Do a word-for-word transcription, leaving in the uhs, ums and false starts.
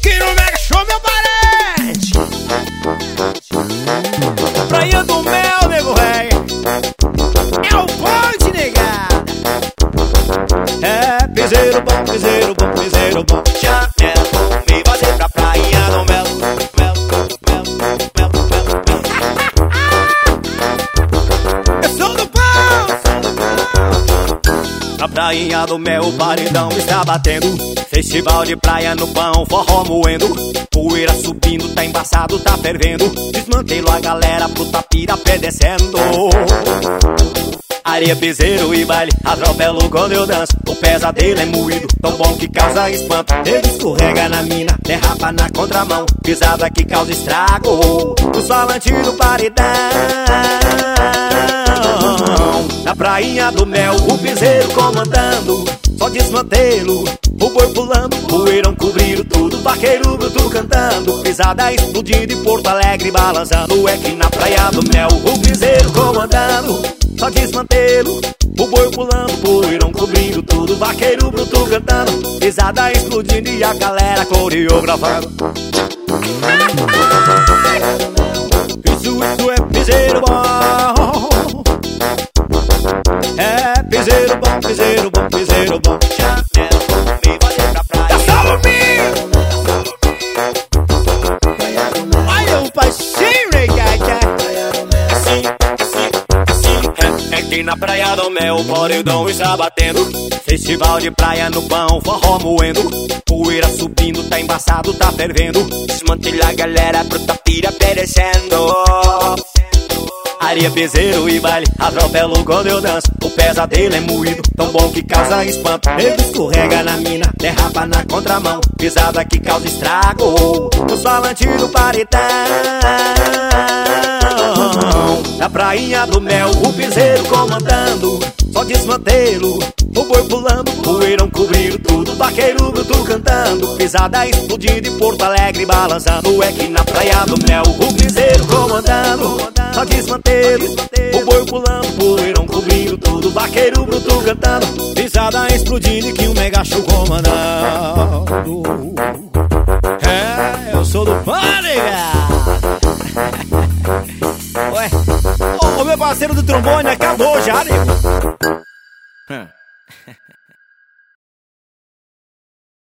aqui no Mega Show, meu parente. Praia do Mel, nego véi, é o ponte, negada. É piseiro bom, piseiro bom, piseiro bom. Chanel, me fazer pra praia do Mel, Mel, Mel, Mel, Mel, Mel. Eu sou do pão, sou do pão. Na prainha do Mel o paredão está batendo. Festival de praia no pão, forró moendo. Poeira subindo, tá embaçado, tá fervendo. Desmantelo a galera pro tapirapé descendo. Areia, piseiro e baile, atropelo quando eu danço. O pesadelo é moído, tão bom que causa espanto. Ele escorrega na mina, derrapa na contramão. Pisada que causa estrago, os falantes do paredão. Na prainha do Mel, o piseiro comandando. Só desmantelo, o boi pulando. Poeirão cobrindo tudo, vaqueiro bruto cantando. Pisada explodindo e Porto Alegre balançando. É que na praia do Mel, o piseiro comandando. Só desmantelo, o boi pulando. Poeirão cobrindo tudo, vaqueiro bruto cantando. Pisada explodindo e a galera coreografando. Isso, isso é piseiro bom. É piseiro bom, piseiro bom, piseiro bom. Chanel, me fazer pra praia. Eu sou o Binho. Olha o passinho, negada. Assim, assim, assim. É, é que na praia do Mel o paredão está batendo. Festival de praia no pão, forró moendo. Poeira subindo, tá embaçado, tá fervendo. Desmantelha a galera pro tapirapé descendo. Areia, piseiro e baile, atropelo quando eu danço. O pesadelo é moído, tão bom que causa espanto. Ele escorrega na mina, derrapa na contramão. Pisada que causa estrago, os falantes do paredão. Na prainha do Mel, o piseiro comandando. Só desmantelo, o boi pulando. Poeirão cobrindo tudo, vaqueiro bruto cantando. Pisada explodindo e Porto Alegre balançando. É que na praia do Mel, o piseiro comandando. Só desmantelo, o boi pulando. Poeirão cobrindo tudo, vaqueiro bruto cantando. Pisada explodindo e que o Mega Show comandando. É, eu sou do Pâniga. Ué, ô, ô meu parceiro do trombone acabou já, nego.